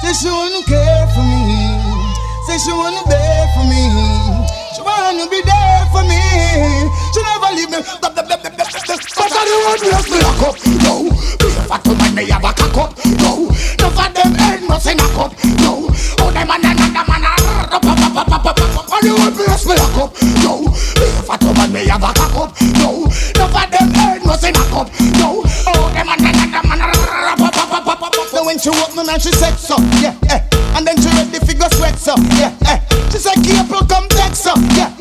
Say she wanna care for me. Say she wanna bear for me. She wanna be there for me. She never leave me. But I don't want to me lock up. No, be a fat woman, me have a cock up. No, no for them head must in a cup. No, oh them man another man. I don't want me lock up. No, be a fat woman, me have a cock up. No, no for them head must in a cup. No, oh them man another man. So when she walk me man, she said so, yeah, eh. And then she ready figure sweat so, yeah, eh. She said, April come text so, yeah.